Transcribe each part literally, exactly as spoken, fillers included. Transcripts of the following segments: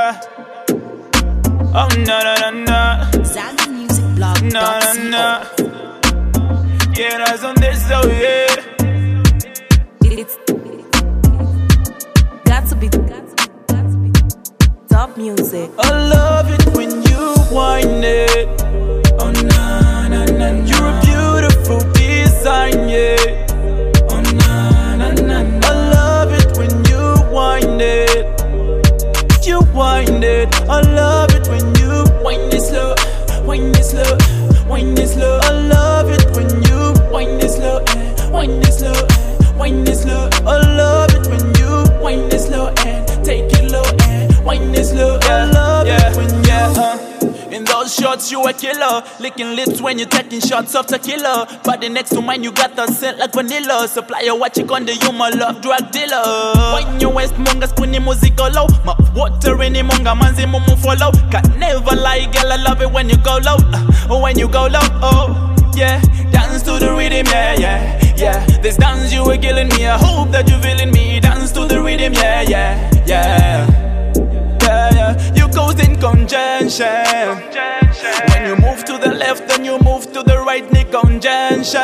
yeah. Oh no no no no. Zambia Music Blog. No no no. Yeah, that's on this so yeah. It's got to be, got to be, got to be top music. I love it when you whine it. Oh na na na. You're a beautiful design, yeah. Oh na na na. I love it when you whine it. You whine it. I love it when you whine it slow, whine it slow, whine it slow. I love it when you whine it slow, eh, whine it slow, eh, whine it slow. I love it when you whine it slow and take it low and whine it slow. I love yeah, it when you. Yeah, uh. In those shots you a killer, licking lips when you're taking shots of tequila. Body next to mine you got the scent like vanilla. Supplier watch it on the you my love drug dealer. When you waist monga spoonie musical low. My water in the monga manzi mumu follow. Can never lie girl I love it when you go low. Uh, when you go low, oh yeah. Dance to the rhythm, yeah, yeah, yeah. This dance you were killing me, I hope that you feeling me. Dance to the rhythm, yeah, yeah, yeah. Yeah, yeah. You cause in congestion. When you move to the left, then you move to the right, Nick congestion.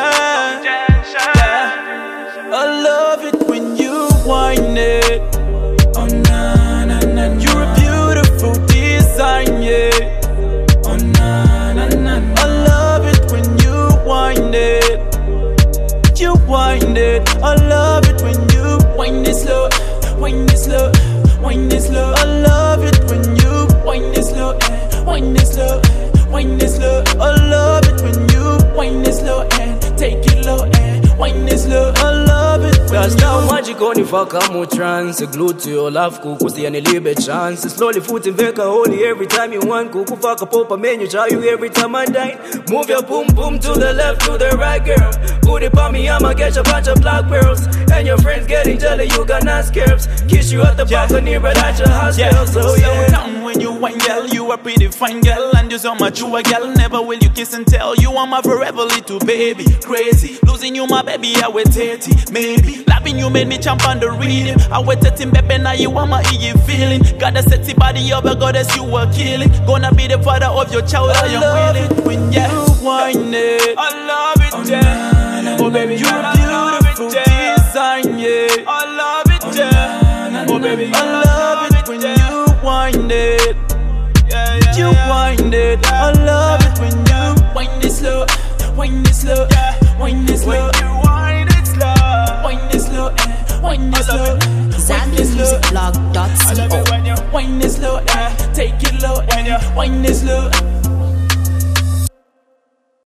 Yeah. I love it when you whine it. Oh na na na. You're a beautiful design, yeah. Oh na na na. I love it when you whine it. You whine it. I love it when you whine it slow, whine it slow, whine it slow. I love it when you whine it slow, eh, whine it slow, eh, whine it slow. I love it when you whine it slow and take it low, eh, whine it slow. I love it when Cause you. now magic on if I come with trance. Glued to your love, kuku see any little bit chance. Slowly foot in veka holy every time you want. Kuku fuck a pop a menu, try you every time I dine. Move your boom boom to the left, to the right, girl. Put it on me, I'ma catch a bunch of black pearls. And your friends getting jealous, you got nice curves. Kiss you at the Yeah. balcony, but at your house, Yeah, girl. So slow yeah. down when you whine, girl. You are pretty fine, girl, and you're so much you a girl. Never will you kiss and tell. You are my forever little baby. Crazy, losing you, my baby. I wait thirty, maybe. Loving you made me jump on the rhythm. I wait thirty, baby. Now you are my E feeling. Got a sexy body of a goddess, you were killing. Gonna be the father of your child. I, I love it when you whine it. I love it, yeah. Oh baby, you're a beautiful design, yeah. I love it, yeah. Oh baby, I love it when you whine it. You whine it. I love it when you whine it slow, whine it slow, whine it slow. When you whine it slow, whine it slow, whine it slow. Zambia Music Blog. I love it when you whine it slow, take it low, whine it slow.